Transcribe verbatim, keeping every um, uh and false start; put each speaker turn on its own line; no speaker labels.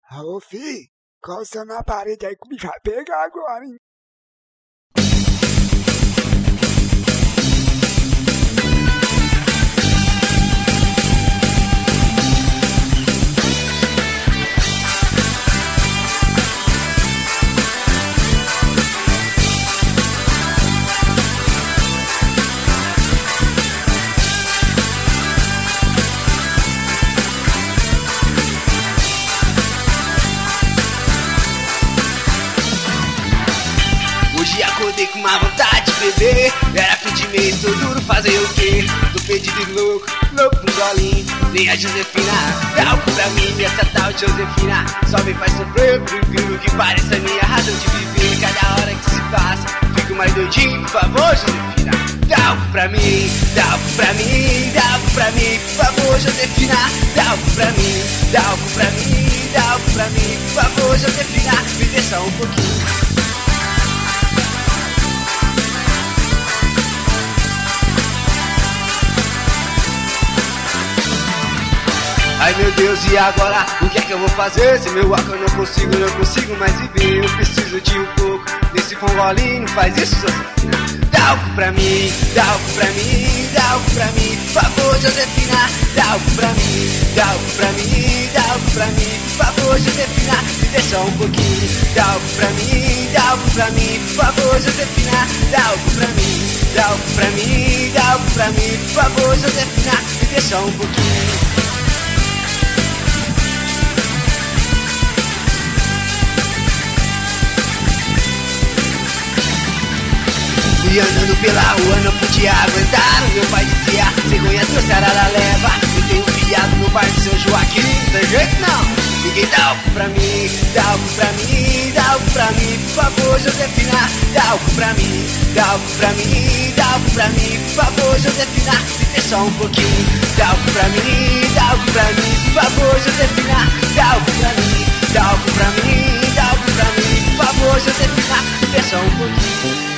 Ô, fi, coça na parede aí que o bicho vai pegar agora, hein?
Hoje acordei com uma vontade de beber. Era fim de mês, tô duro, fazer o quê? Tô perdido e louco, louco pro golinho. Vem a Josefina, dá algo pra mim. Essa tal de Josefina só me faz sofrer. Por incrível que pareça, é minha razão de viver. Cada hora que se passa, fico mais doidinho. Por favor, Josefina, dá algo pra mim. Dá algo pra mim, dá algo pra mim. Por favor, Josefina, dá algo pra mim. Dá algo pra mim, dá algo pra mim. Por favor, Josefina, me dê só um pouquinho. Ai meu Deus, e agora? O que é que eu vou fazer? Se meu álcool eu não consigo, não consigo mais viver. Eu preciso de um pouco desse fongolinho. Faz isso, Josefina. Dá algo pra mim, dá algo pra mim, dá algo pra mim. Por favor, Josefina, dá algo pra mim. Dá algo pra mim, dá algo pra mim. Por favor, Josefina, me dê só um pouquinho. Dá algo pra mim, dá algo pra mim. Por favor, Josefina, dá algo pra mim. Dá algo pra mim, dá algo pra mim. Por favor, Josefina, me dê só um pouquinho. E andando pela rua não podia aguentar. O meu pai dizia, cegonha trouxe arara leva. Eu tenho um criado no bairro de São Joaquim. Não tem jeito não. Ninguém dá algo pra mim, dá algo pra mim, dá algo pra mim. Por favor, Josefina, dá algo pra mim. Dá algo pra mim, dá algo pra mim. Por favor, Josefina, me dê só um pouquinho. Dá algo pra mim, dá algo pra mim. Por favor, Josefina, dá algo pra mim. Dá algo pra mim, dá algo pra mim. Por favor, Josefina, me dê só um pouquinho.